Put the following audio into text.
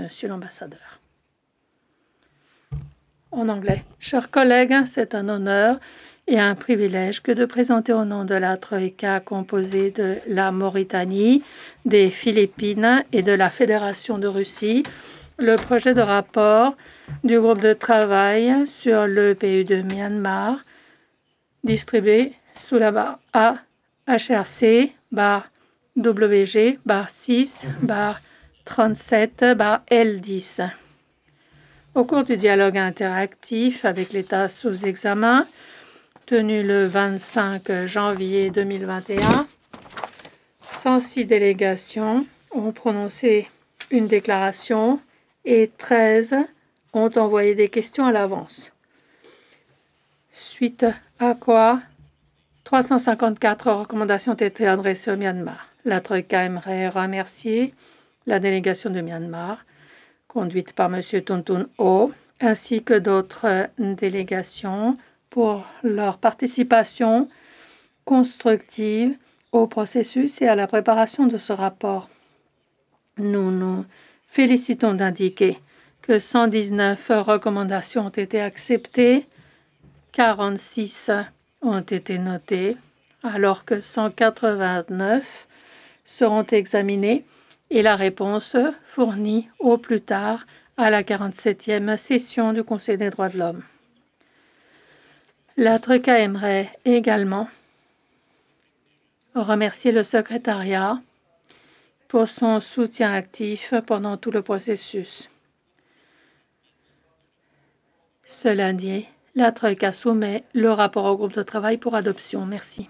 Monsieur l'ambassadeur. En anglais. Chers collègues, c'est un honneur et un privilège que de présenter au nom de la Troïka composée de la Mauritanie, des Philippines et de la Fédération de Russie le projet de rapport du groupe de travail sur le pays de Myanmar, distribué sous la barre A HRC barre WG barre 6 barre 37 barre L10. Au cours du dialogue interactif avec l'État sous examen, tenu le 25 janvier 2021, 106 délégations ont prononcé une déclaration et 13 ont envoyé des questions à l'avance. Suite à quoi 354 recommandations ont été adressées au Myanmar. La Troïka aimerait remercier la délégation de Myanmar, conduite par M. Tuntun O, ainsi que d'autres délégations pour leur participation constructive au processus et à la préparation de ce rapport. Nous nous félicitons d'indiquer que 119 recommandations ont été acceptées, 46 ont été notées, alors que 189 seront examinées et la réponse fournie au plus tard à la 47e session du Conseil des droits de l'homme. La Troïka aimerait également remercier le secrétariat pour son soutien actif pendant tout le processus. Ce lundi, la Troïka soumet le rapport au groupe de travail pour adoption. Merci.